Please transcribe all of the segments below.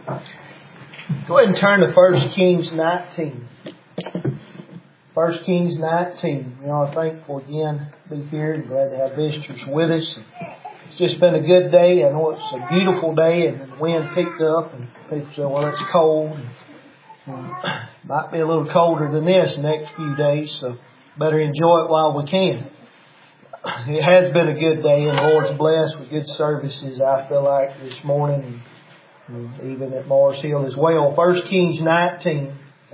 Go ahead and turn to 1 Kings 19. 1 Kings 19. We are thankful again to be here and glad to have visitors with us. It's just been a good day. I know it's a beautiful day and the wind picked up and people say, well, it's cold. Might be a little colder than this the next few days, so better enjoy it while we can. It has been a good day and the Lord's blessed with good services, I feel like, this morning and even at Mars Hill as well. 1 Kings 19.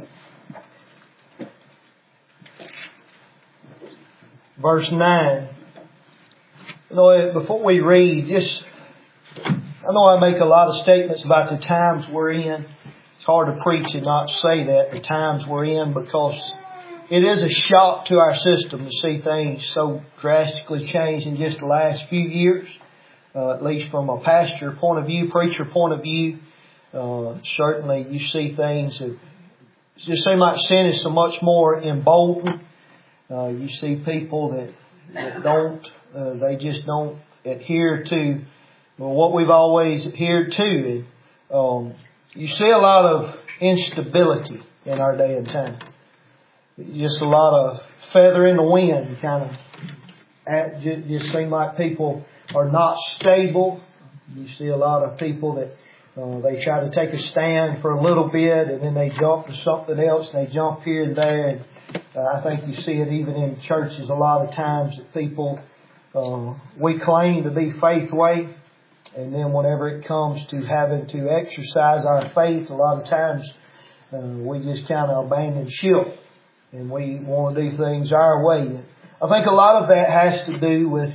Verse 9. You know, before we read, I know I make a lot of statements about the times we're in. It's hard to preach and not say that, the times we're in, because it is a shock to our system to see things so drastically change in just the last few years. At least from a pastor point of view, preacher point of view. Certainly you see things that just seem like sin is so much more emboldened. You see people that they just don't adhere to what we've always adhered to. You see a lot of instability in our day and time. Just a lot of feather in the wind, kind of. Just seem like people are not stable. You see a lot of people that they try to take a stand for a little bit and then they jump to something else and they jump here and there. And I think you see it even in churches a lot of times that people, we claim to be faith way, and then whenever it comes to having to exercise our faith, a lot of times we just kind of abandon ship and we want to do things our way. I think a lot of that has to do with,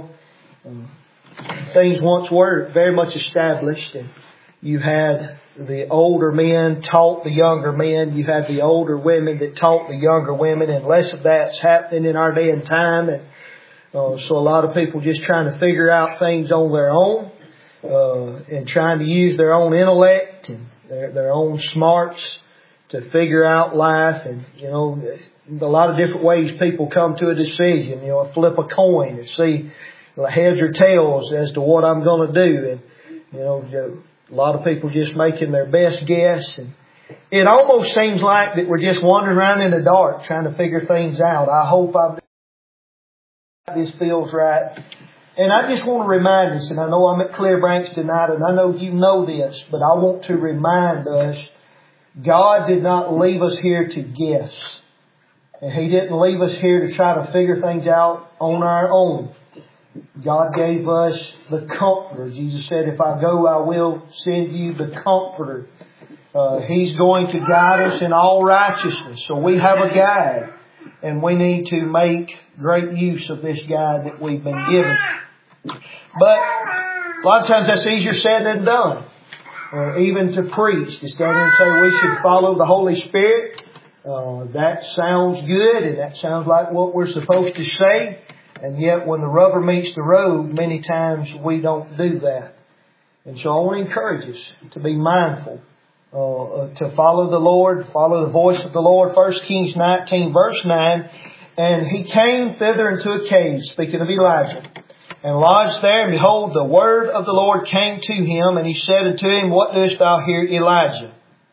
things once were very much established, and you had the older men taught the younger men. You had the older women that taught the younger women, and less of that's happening in our day and time. And so a lot of people just trying to figure out things on their own, and trying to use their own intellect and their own smarts to figure out life. And, a lot of different ways people come to a decision, flip a coin and see heads or tails as to what I'm going to do. And, a lot of people just making their best guess. And it almost seems like that we're just wandering around in the dark trying to figure things out. I hope this feels right. And I just want to remind us, and I know I'm at Clearbranch tonight, and I know you know this, but I want to remind us, God did not leave us here to guess. And He didn't leave us here to try to figure things out on our own. God gave us the Comforter. Jesus said, if I go, I will send you the Comforter. He's going to guide us in all righteousness. So we have a guide, and we need to make great use of this guide that we've been given. But a lot of times that's easier said than done. Even to preach, to stand there and say we should follow the Holy Spirit. That sounds good, and that sounds like what we're supposed to say. And yet when the rubber meets the road, many times we don't do that. And so I want to encourage us to be mindful, to follow the Lord, follow the voice of the Lord. 1 Kings 19 verse 9, and he came thither into a cave, speaking of Elijah, and lodged there, and behold, the word of the Lord came to him, and he said unto him, what doest thou here, Elijah?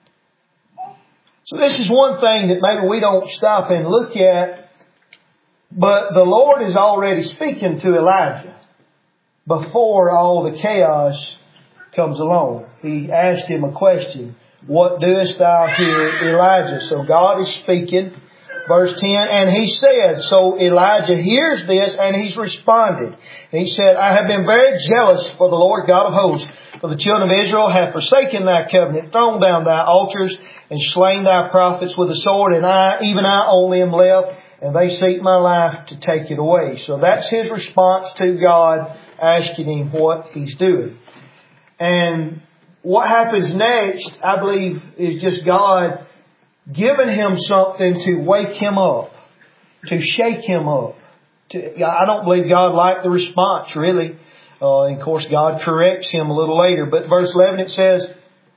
So this is one thing that maybe we don't stop and look at. But the Lord is already speaking to Elijah before all the chaos comes along. He asked him a question. What doest thou here, Elijah? So God is speaking. Verse 10, and he said, so Elijah hears this and he's responded. And he said, I have been very jealous for the Lord God of hosts. For the children of Israel have forsaken thy covenant, thrown down thy altars, and slain thy prophets with the sword. And even I only am left, and they seek my life to take it away. So that's his response to God asking him what he's doing. And what happens next, I believe, is just God giving him something to wake him up, to shake him up. I don't believe God liked the response, really. And of course, God corrects him a little later. But verse 11, it says,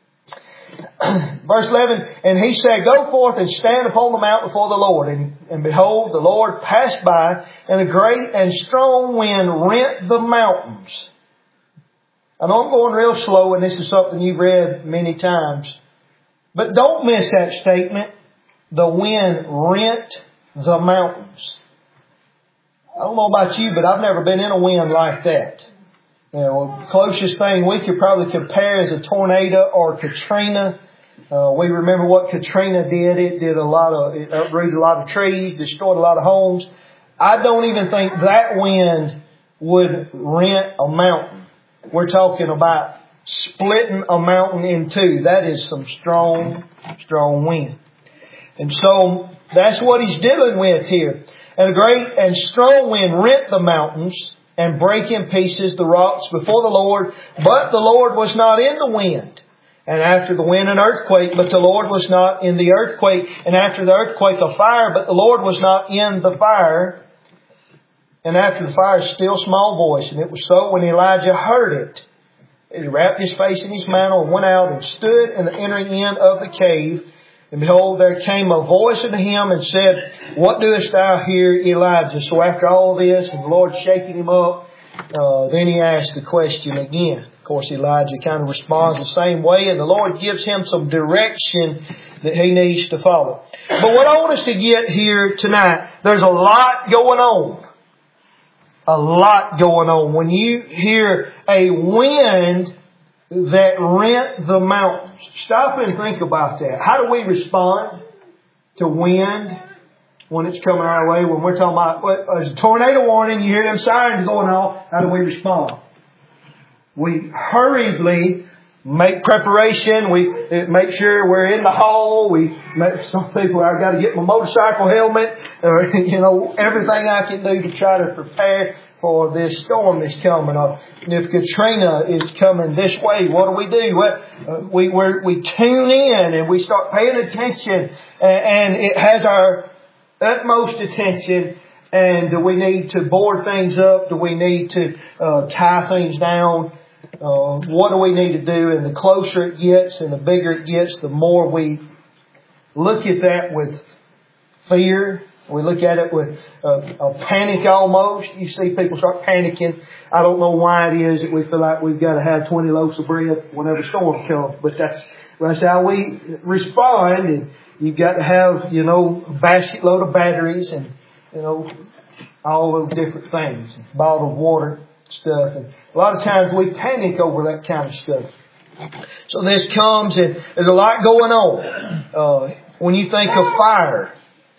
verse 11, and he said, go forth and stand upon the mount before the Lord. And behold, the Lord passed by, and a great and strong wind rent the mountains. I know I'm going real slow, and this is something you've read many times. But don't miss that statement. The wind rent the mountains. I don't know about you, but I've never been in a wind like that. You know, the closest thing we could probably compare is a tornado or Katrina. We remember what Katrina did. It uprooted a lot of trees, destroyed a lot of homes. I don't even think that wind would rent a mountain. We're talking about splitting a mountain in two. That is some strong, strong wind. And so that's what he's dealing with here. And a great and strong wind rent the mountains and break in pieces the rocks before the Lord. But the Lord was not in the wind. And after the wind, an earthquake, but the Lord was not in the earthquake. And after the earthquake, a fire, but the Lord was not in the fire. And after the fire, a still small voice. And it was so when Elijah heard it, he wrapped his face in his mantle and went out and stood in the entering in of the cave. And behold, there came a voice unto him and said, What doest thou here, Elijah? So after all this, and the Lord shaking him up, then he asked the question again. Of course, Elijah kind of responds the same way, and the Lord gives him some direction that he needs to follow. But what I want us to get here tonight, there's a lot going on. A lot going on. When you hear a wind that rent the mountains, stop and think about that. How do we respond to wind when it's coming our way? When we're talking about, there's a tornado warning, you hear them sirens going off, how do we respond? We hurriedly make preparation. We make sure we're in the hall. Some people, I got to get my motorcycle helmet, or, everything I can do to try to prepare for this storm that's coming. If Katrina is coming this way, what do? We tune in and we start paying attention, and it has our utmost attention. And do we need to board things up? Do we need to tie things down? What do we need to do? And the closer it gets and the bigger it gets, the more we look at that with fear. We look at it with a panic almost. You see people start panicking. I don't know why it is that we feel like we've got to have 20 loaves of bread whenever storm comes. But that's how we respond. And you've got to have, a basket load of batteries and, all those different things. Bottled water stuff. And a lot of times we panic over that kind of stuff. So this comes and there's a lot going on. When you think of fire,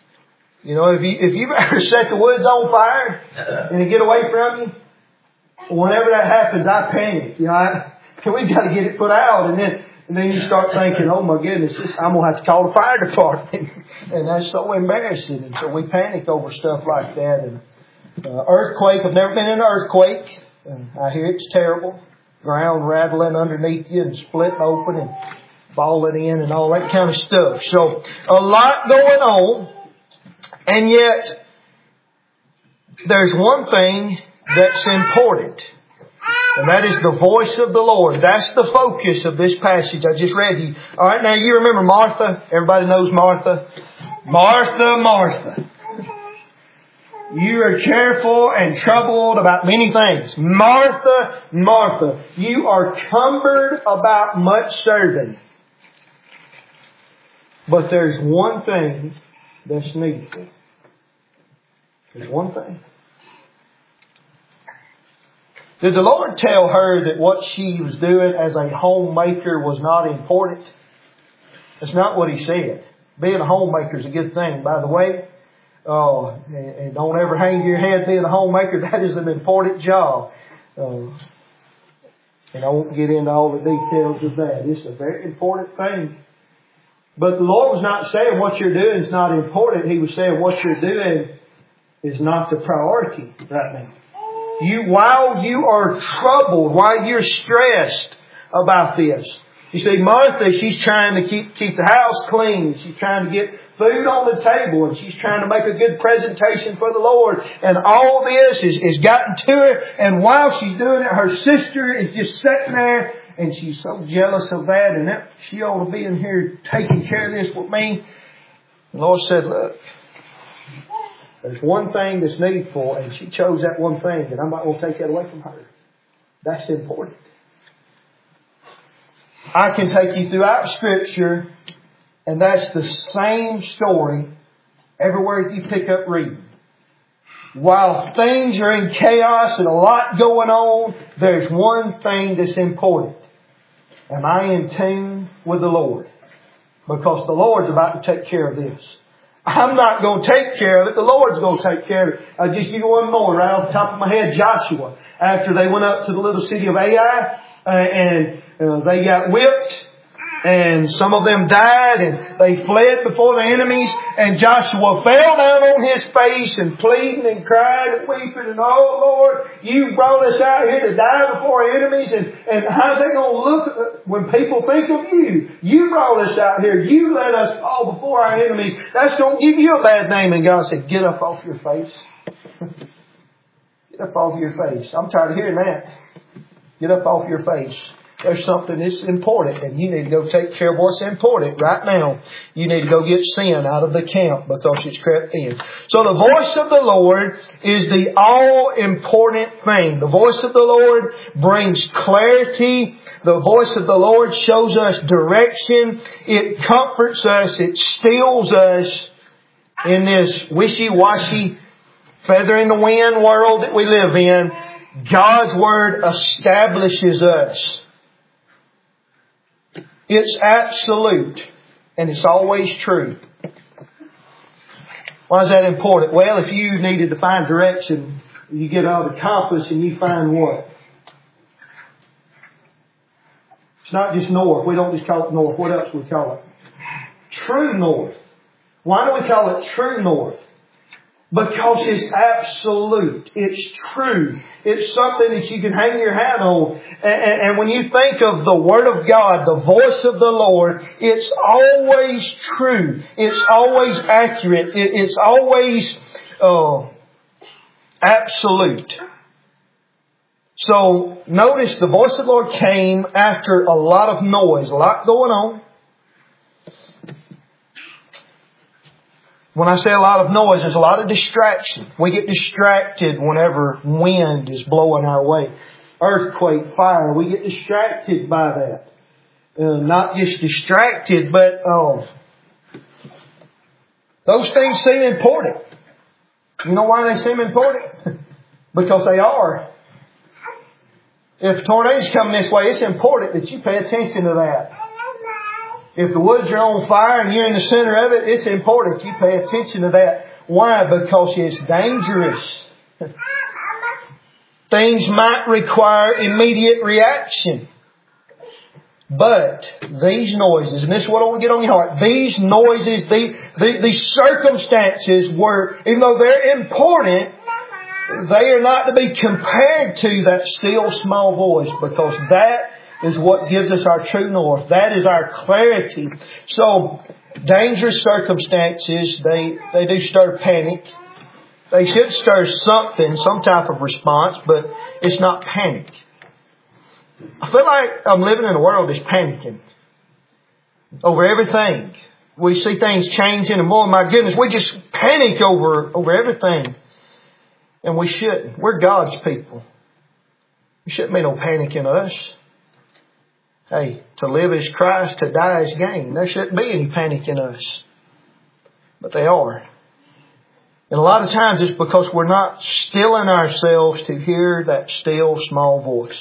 if you've ever set the woods on fire and it get away from you, whenever that happens, I panic. We've got to get it put out, and then you start thinking, oh my goodness, I'm going to have to call the fire department. And that's so embarrassing. And so we panic over stuff like that. And earthquake, I've never been in an earthquake. I hear it's terrible. Ground rattling underneath you and splitting open and falling in and all that kind of stuff. So a lot going on. And yet, there's one thing that's important. And that is the voice of the Lord. That's the focus of this passage I just read to you. Alright, now you remember Martha? Everybody knows Martha. Martha, Martha. You are careful and troubled about many things. Martha, Martha. You are cumbered about much serving. But there's one thing that's needful. There's one thing. Did the Lord tell her that what she was doing as a homemaker was not important? That's not what He said. Being a homemaker is a good thing, by the way. And don't ever hang your head being a homemaker. That is an important job. And I won't get into all the details of that. It's a very important thing. But the Lord was not saying what you're doing is not important. He was saying what you're doing is not the priority right now. While you are troubled, while you're stressed about this. You see, Martha, she's trying to keep the house clean. She's trying to get food on the table, and she's trying to make a good presentation for the Lord. And all this is gotten to her. And while she's doing it, her sister is just sitting there, and she's so jealous of that. And she ought to be in here taking care of this with me. The Lord said, look, there's one thing that's needful, and she chose that one thing, and I'm not going to take that away from her. That's important. I can take you throughout Scripture, and that's the same story everywhere you pick up reading. While things are in chaos and a lot going on, there's one thing that's important. Am I in tune with the Lord? Because the Lord's about to take care of this. I'm not going to take care of it. The Lord's going to take care of it. I'll just give you one more right off the top of my head. Joshua, after they went up to the little city of Ai, and they got whipped, and some of them died, and they fled before the enemies, and Joshua fell down on his face and pleading and crying and weeping, and oh Lord, you brought us out here to die before our enemies, and how's they going to look when people think of you? You brought us out here, you let us fall before our enemies. That's going to give you a bad name. And God said, get up off your face. Get up off your face. I'm tired of hearing that. Get up off your face. There's something that's important, and you need to go take care of what's important right now. You need to go get sin out of the camp because it's crept in. So the voice of the Lord is the all-important thing. The voice of the Lord brings clarity. The voice of the Lord shows us direction. It comforts us. It stills us in this wishy-washy, feather in the wind world that we live in. God's Word establishes us. It's absolute, and it's always true. Why is that important? Well, if you needed to find direction, you get out the compass and you find what? It's not just north. We don't just call it north. What else do we call it? True north. Why do we call it true north? Because it's absolute. It's true. It's something that you can hang your hat on. And when you think of the Word of God, the voice of the Lord, it's always true. It's always accurate. It's always absolute. So notice the voice of the Lord came after a lot of noise, a lot going on. When I say a lot of noise, there's a lot of distraction. We get distracted whenever wind is blowing our way. Earthquake, fire, we get distracted by that. Not just distracted, but those things seem important. You know why they seem important? Because they are. If tornadoes come this way, it's important that you pay attention to that. If the woods are on fire and you're in the center of it, it's important you pay attention to that. Why? Because it's dangerous. Things might require immediate reaction. But these noises, and this is what I want to get on your heart, these noises, these circumstances were, even though they're important, they are not to be compared to that still small voice, because that is what gives us our true north. That is our clarity. So, dangerous circumstances, they do stir panic. They should stir something, some type of response, but it's not panic. I feel like I'm living in a world that's panicking over everything. We see things changing and more, my goodness, we just panic over everything. And we shouldn't. We're God's people. There shouldn't be no panic in us. Hey, to live is Christ, to die is gain. There shouldn't be any panic in us. But they are. And a lot of times it's because we're not stilling ourselves to hear that still small voice.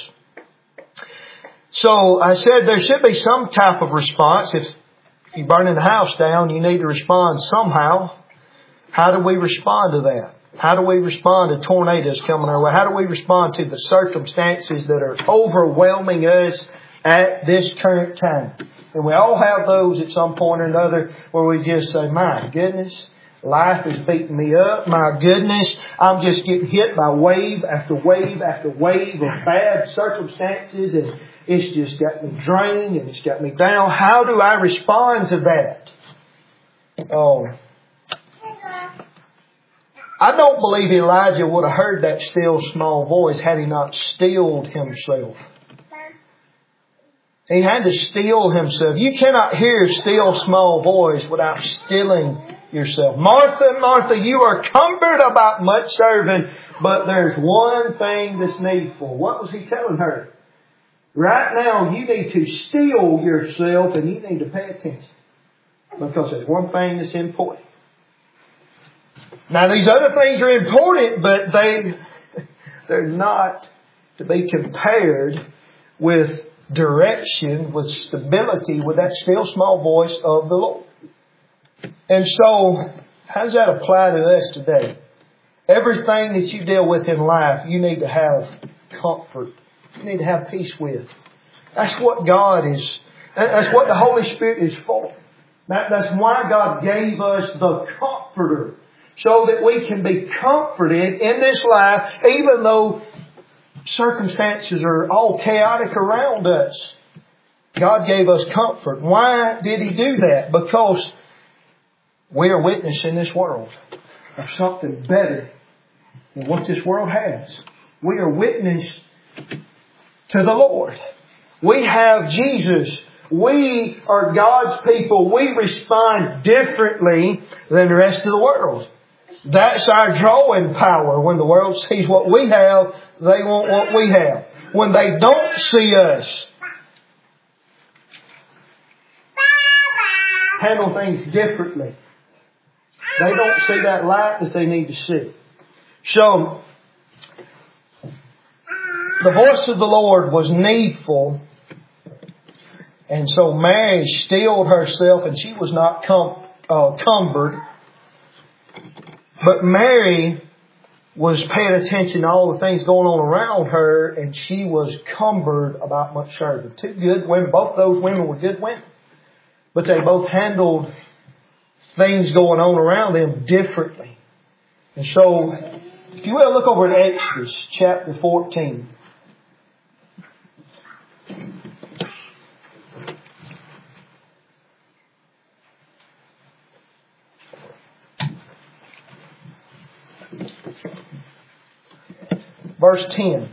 So I said there should be some type of response. If you're burning the house down, you need to respond somehow. How do we respond to that? How do we respond to tornadoes coming our way? How do we respond to the circumstances that are overwhelming us at this current time? And we all have those at some point or another where we just say, my goodness, life is beating me up. My goodness, I'm just getting hit by wave after wave after wave of bad circumstances, and it's just got me drained and it's got me down. How do I respond to that? I don't believe Elijah would have heard that still small voice had he not stilled himself. He had to still himself. You cannot hear a still small voice without stilling yourself. Martha, Martha, you are cumbered about much serving, but there's one thing that's needful. What was he telling her? Right now, you need to steel yourself and you need to pay attention. Because there's one thing that's important. Now, these other things are important, but they're not to be compared with direction, with stability, with that still small voice of the Lord. And so, how does that apply to us today? Everything that you deal with in life, you need to have comfort. You need to have peace with. That's what God is. That's what the Holy Spirit is for. That's why God gave us the Comforter. So that we can be comforted in this life, even though circumstances are all chaotic around us. God gave us comfort. Why did He do that? Because we are witness in this world of something better than what this world has. We are witness to the Lord. We have Jesus. We are God's people. We respond differently than the rest of the world. That's our drawing power. When the world sees what we have, they want what we have. When they don't see us handle things differently, they don't see that light that they need to see. So, the voice of the Lord was needful. And so Mary steeled herself and she was not cumbered. But Mary was paying attention to all the things going on around her, and she was cumbered about much further. Two good women. Both those women were good women. But they both handled things going on around them differently. And so, if you will, look over at Exodus chapter 14. Verse 10.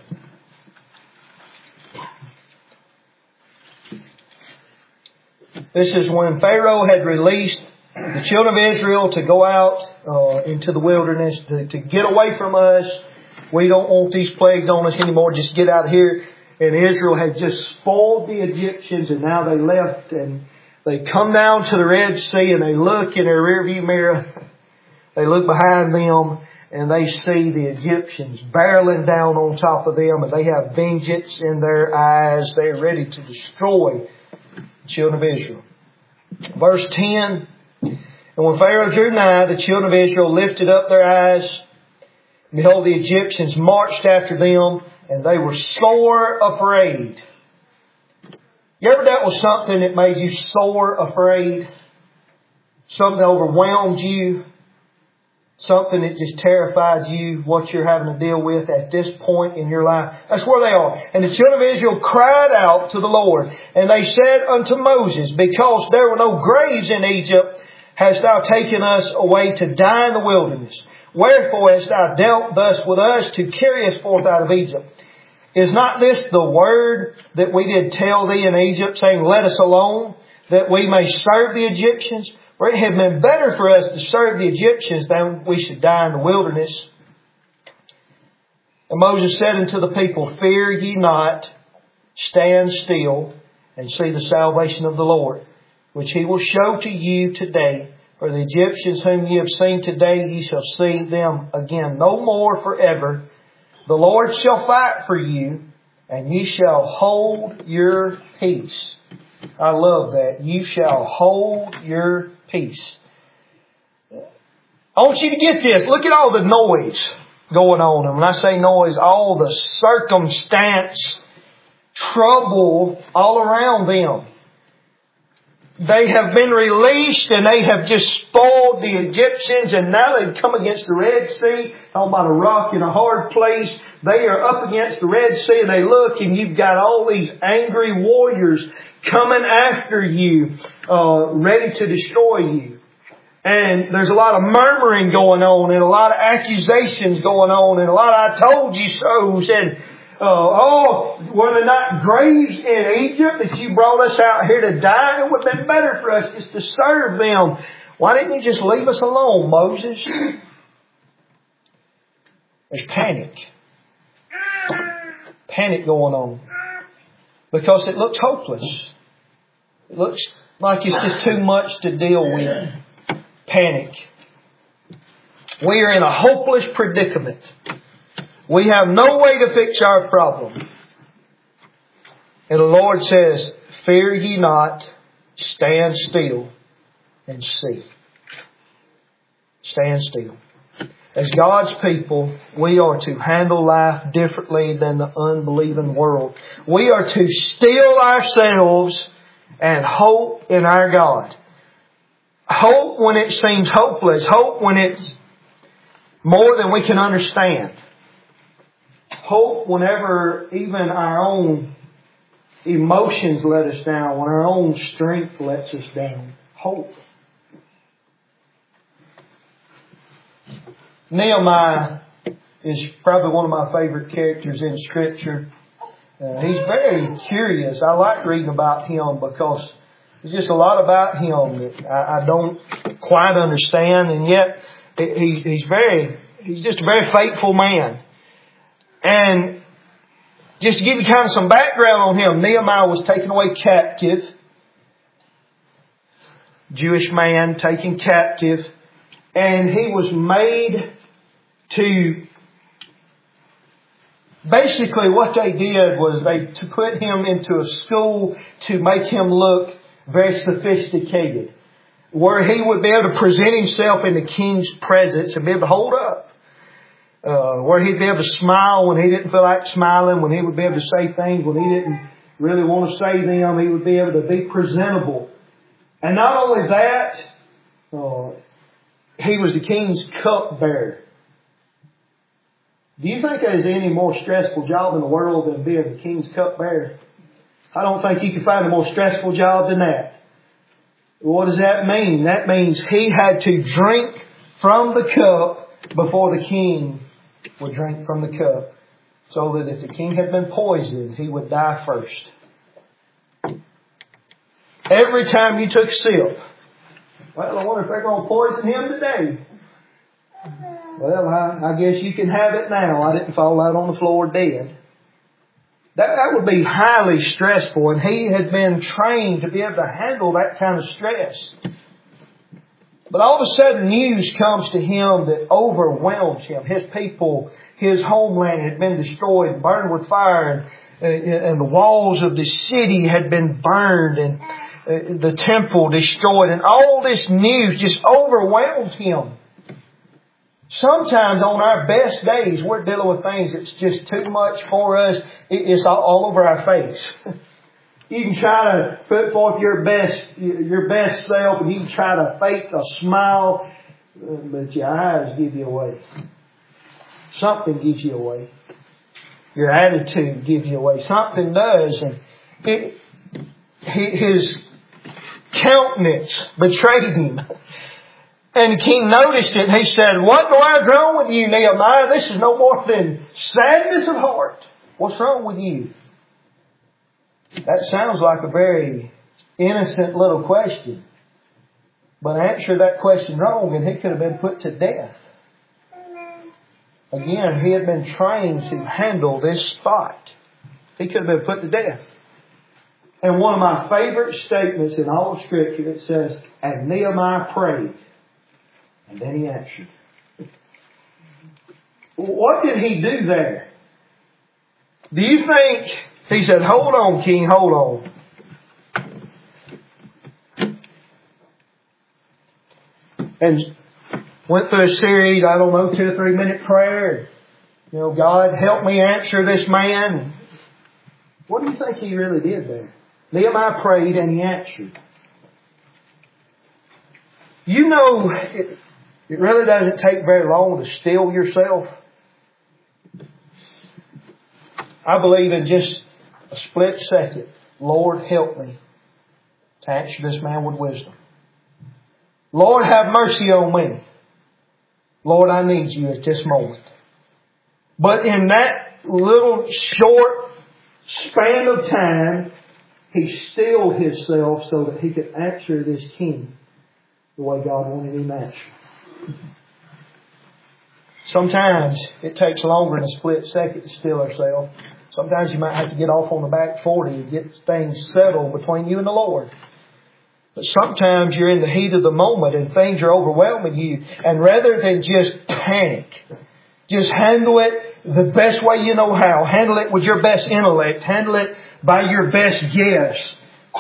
This is when Pharaoh had released the children of Israel to go out into the wilderness to get away from us. We don't want these plagues on us anymore. Just get out of here. And Israel had just spoiled the Egyptians, and now they left, and they come down to the Red Sea, and they look in their rearview mirror. They look behind them, and they see the Egyptians barreling down on top of them, and they have vengeance in their eyes. They're ready to destroy the children of Israel. Verse 10, and when Pharaoh drew nigh, the children of Israel lifted up their eyes. And behold, the Egyptians marched after them, and they were sore afraid. You ever dealt with something that made you sore afraid? Something that overwhelmed you? Something that just terrified you, what you're having to deal with at this point in your life. That's where they are. And the children of Israel cried out to the Lord. And they said unto Moses, because there were no graves in Egypt, hast thou taken us away to die in the wilderness? Wherefore hast thou dealt thus with us to carry us forth out of Egypt? Is not this the word that we did tell thee in Egypt, saying, let us alone, that we may serve the Egyptians? For it had been better for us to serve the Egyptians than we should die in the wilderness. And Moses said unto the people, fear ye not, stand still, and see the salvation of the Lord, which He will show to you today. For the Egyptians whom ye have seen today, ye shall see them again no more forever. The Lord shall fight for you, and ye shall hold your peace. I love that. You shall hold your peace. I want you to get this. Look at all the noise going on. And when I say noise, all the circumstance, trouble all around them. They have been released and they have just spoiled the Egyptians, and now they've come against the Red Sea. Talking about a rock in a hard place. They are up against the Red Sea, and they look, and you've got all these angry warriors coming after you, ready to destroy you. And there's a lot of murmuring going on, and a lot of accusations going on, and a lot of I told you so's, and were there not graves in Egypt that you brought us out here to die? It would have been better for us just to serve them. Why didn't you just leave us alone, Moses? There's panic. Panic going on. because it looks hopeless. It looks like it's just too much to deal with. Panic. We are in a hopeless predicament. We have no way to fix our problem. And the Lord says, fear ye not, stand still and see. Stand still. As God's people, we are to handle life differently than the unbelieving world. We are to still ourselves and hope in our God. Hope when it seems hopeless. Hope when it's more than we can understand. Hope whenever even our own emotions let us down, when our own strength lets us down. Hope. Nehemiah is probably one of my favorite characters in Scripture. He's very curious. I like reading about him because there's just a lot about him that I don't quite understand, and yet he's just a very faithful man. And just to give you kind of some background on him, Nehemiah was taken away captive. Jewish man taken captive. And he was made to... Basically what they did was to put him into a school to make him look very sophisticated. Where he would be able to present himself in the king's presence and be able to hold up. Where he'd be able to smile when he didn't feel like smiling, when he would be able to say things when he didn't really want to say them. He would be able to be presentable. And not only that, he was the king's cupbearer. Do you think there's any more stressful job in the world than being the king's cupbearer? I don't think you can find a more stressful job than that. What does that mean? That means he had to drink from the cup before the king would drink from the cup. So that if the king had been poisoned, he would die first. Every time you took a sip, well, I wonder if they're going to poison him today. Well, I guess you can have it now. I didn't fall out on the floor dead. That would be highly stressful, and he had been trained to be able to handle that kind of stress. But all of a sudden news comes to him that overwhelms him. His people, his homeland had been destroyed, burned with fire, and the walls of the city had been burned, and the temple destroyed, and all this news just overwhelms him. Sometimes on our best days, we're dealing with things that's just too much for us. It's all over our face. You can try to put forth your best self, and you can try to fake a smile, but your eyes give you away. Something gives you away. Your attitude gives you away. Something does, and his countenance betrayed him. And the king noticed it, and he said, "What do I have wrong with you, Nehemiah? This is no more than sadness of heart. What's wrong with you?" That sounds like a very innocent little question. But answer that question wrong, and he could have been put to death. Again, he had been trained to handle this spot. He could have been put to death. And one of my favorite statements in all of Scripture, it says, "And Nehemiah prayed, and then he answered." What did he do there? Do you think he said, "Hold on, King, hold on"? And went through a series, 2 or 3 minute prayer. God, help me answer this man. What do you think he really did there? Nehemiah prayed and he answered. It really doesn't take very long to still yourself. I believe in just a split second, Lord, help me to answer this man with wisdom. Lord, have mercy on me. Lord, I need you at this moment. But in that little short span of time, he stilled himself so that he could answer this king the way God wanted him to answer. Sometimes it takes longer than a split second to still ourselves. Sometimes you might have to get off on the back 40 and get things settled between you and the Lord. But sometimes you're in the heat of the moment and things are overwhelming you. And rather than just panic, just handle it the best way you know how. Handle it with your best intellect. Handle it by your best guess.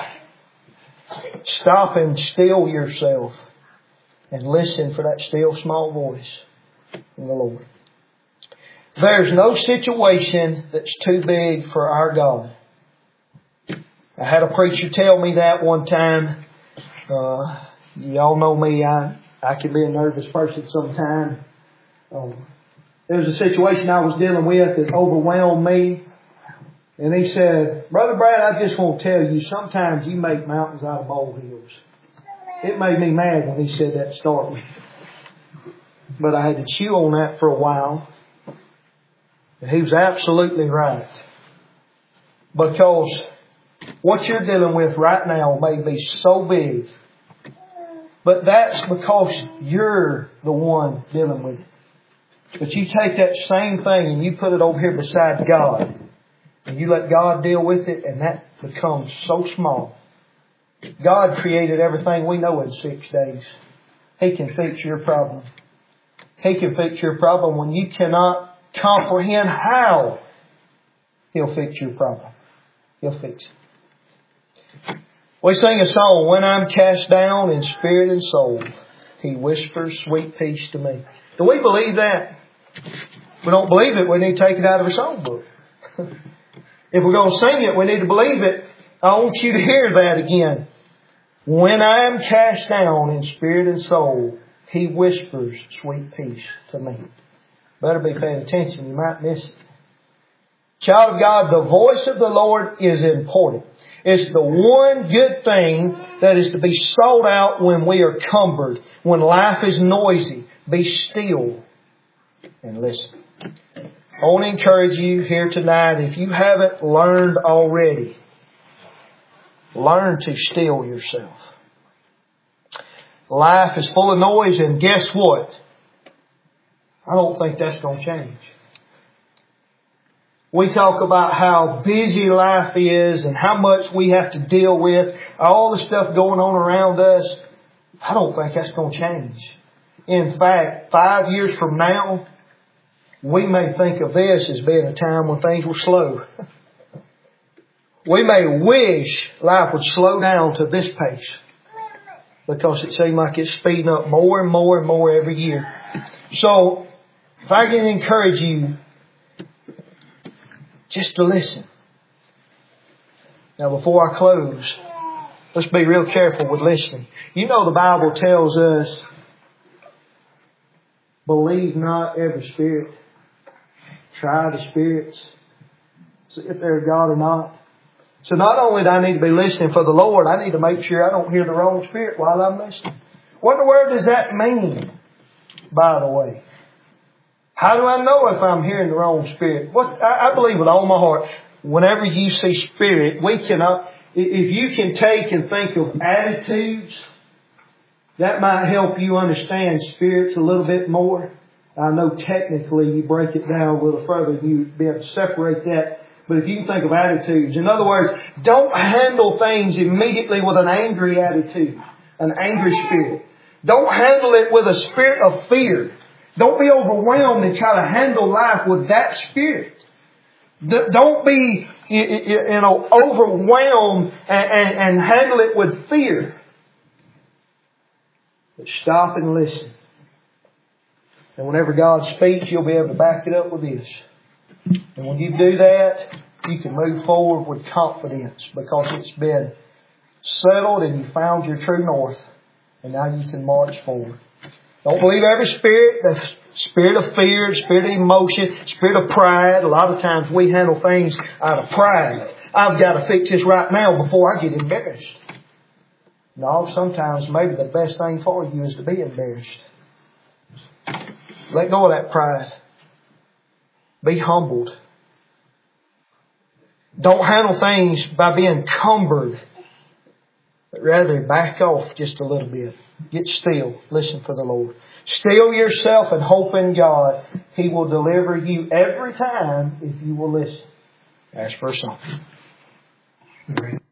Stop and still yourself and listen for that still small voice from the Lord. There's no situation that's too big for our God. I had a preacher tell me that one time. Y'all know me. I can be a nervous person sometimes. There was a situation I was dealing with that overwhelmed me. And he said, Brother Brad, I just want to tell you, sometimes you make mountains out of molehills. It made me mad when he said that to start with. But I had to chew on that for a while. And he was absolutely right. Because what you're dealing with right now may be so big. But that's because you're the one dealing with it. But you take that same thing and you put it over here beside God. And you let God deal with it, and that becomes so small. God created everything we know in 6 days. He can fix your problem. He can fix your problem when you cannot comprehend how He'll fix your problem. He'll fix it. We sing a song, When I'm cast down in spirit and soul, He whispers sweet peace to me. Do we believe that? If we don't believe it, we need to take it out of a songbook. If we're going to sing it, we need to believe it. I want you to hear that again. When I am cast down in spirit and soul, He whispers sweet peace to me. Better be paying attention. You might miss it. Child of God, the voice of the Lord is important. It's the one good thing that is to be sought out when we are cumbered, when life is noisy. Be still and listen. I want to encourage you here tonight, if you haven't learned already, learn to still yourself. Life is full of noise, and guess what? I don't think that's going to change. We talk about how busy life is and how much we have to deal with, all the stuff going on around us. I don't think that's going to change. In fact, 5 years from now, we may think of this as being a time when things were slow. We may wish life would slow down to this pace because it seems like it's speeding up more and more and more every year. So, if I can encourage you just to listen. Now, before I close, let's be real careful with listening. You know the Bible tells us, believe not every spirit. Try the spirits. See if they're God or not. So not only do I need to be listening for the Lord, I need to make sure I don't hear the wrong spirit while I'm listening. What in the world does that mean, by the way? How do I know if I'm hearing the wrong spirit? I believe with all my heart, whenever you see spirit, we cannot, if you can take and think of attitudes, that might help you understand spirits a little bit more. I know technically you break it down a little further, you'd be able to separate that. But if you can think of attitudes, in other words, don't handle things immediately with an angry attitude, an angry spirit. Don't handle it with a spirit of fear. Don't be overwhelmed and try to handle life with that spirit. Don't be, overwhelmed and handle it with fear. But stop and listen. And whenever God speaks, you'll be able to back it up with this. And when you do that, you can move forward with confidence because it's been settled and you found your true north. And now you can march forward. Don't believe every spirit, the spirit of fear, spirit of emotion, spirit of pride. A lot of times we handle things out of pride. I've got to fix this right now before I get embarrassed. No, sometimes maybe the best thing for you is to be embarrassed. Let go of that pride. Be humbled. Don't handle things by being cumbered, but rather back off just a little bit. Get still. Listen for the Lord. Still yourself and hope in God. He will deliver you every time if you will listen ask for a song.